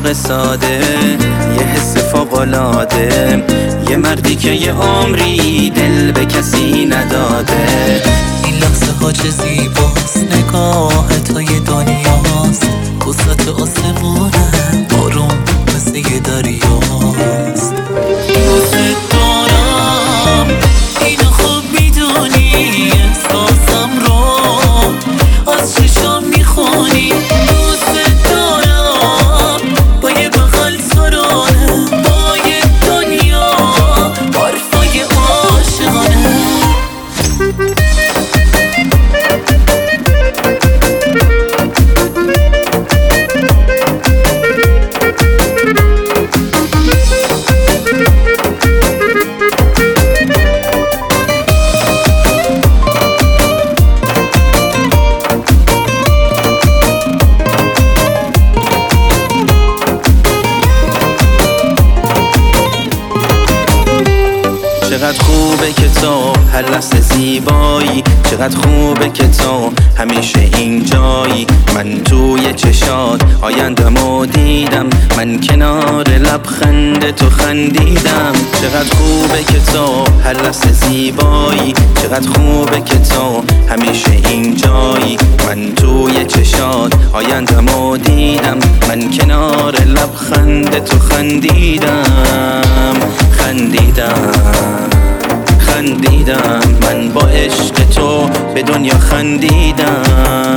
عشق ساده، یه حس فوق‌العاده، یه مردی که یه عمری دل به کسی نداده. این لحظه ها چه زیباست، نگاه تا یه دنیاست، وسط آسمونه آروم مثل یه دریاست. دوست دارم اینو خوب میدونی، احساسم رو از چشام میخونی. دوست دارم با یه بغل سرانه، با یه دنیا حرفای عاشقانه. چقدر خوبه که تو هر لحظه زیبایی، چقدر خوبه که تو همیشه اینجایی. من توی چشات آیندمو دیدم، من کنار لبخند تو خندیدم. چقدر خوبه که تو هر لحظه زیبایی، چقدر خوبه که تو همیشه اینجایی. من توی چشات آیندمو دیدم، من کنار لبخند تو خندیدم. خندیدم من با عشق تو به دنیا خندیدم.